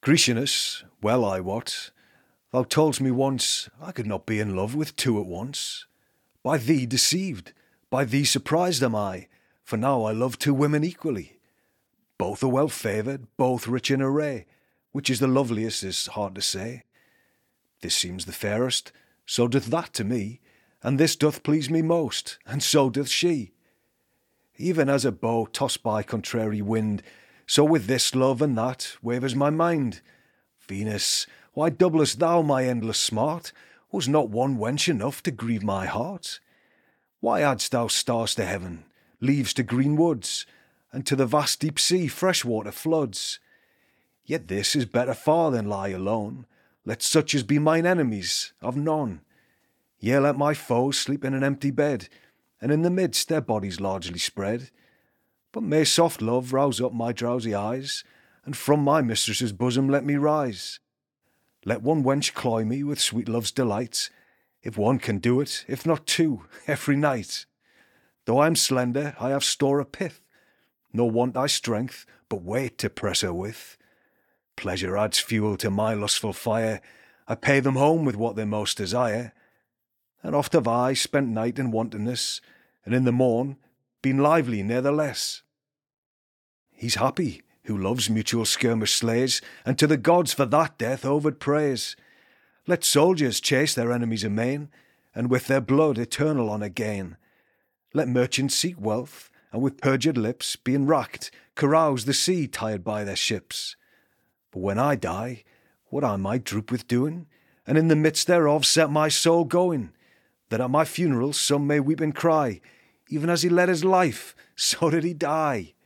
Grecianus, well I wot, thou toldst me once I could not be in love with two at once. By thee deceived, by thee surprised am I, for now I love two women equally. Both are well favoured, both rich in array, which is the loveliest is hard to say. This seems the fairest, so doth that to me, and this doth please me most, and so doth she. Even as a bow tossed by contrary wind, so with this love and that wavers my mind. Venus, why doublest thou my endless smart? Was not one wench enough to grieve my heart? Why add'st thou stars to heaven, leaves to green woods, and to the vast deep sea fresh water floods? Yet this is better far than lie alone. Let such as be mine enemies have none. Yea, let my foes sleep in an empty bed, and in the midst their bodies largely spread. But may soft love rouse up my drowsy eyes, and from my mistress's bosom let me rise. Let one wench cloy me with sweet love's delight, if one can do it, if not two, every night. Though I am slender, I have store of pith, nor want I strength, but weight to press her with. Pleasure adds fuel to my lustful fire, I pay them home with what they most desire. And oft have I spent night in wantonness, and in the morn been lively ne'ertheless. He's happy who loves mutual skirmish slays, and to the gods for that death overed praise. Let soldiers chase their enemies amain, and with their blood eternal honour gain. Let merchants seek wealth, and with perjured lips, being racked, carouse the sea tired by their ships. But when I die, what I might droop with doing, and in the midst thereof set my soul going, that at my funeral some may weep and cry, even as he led his life, so did he die.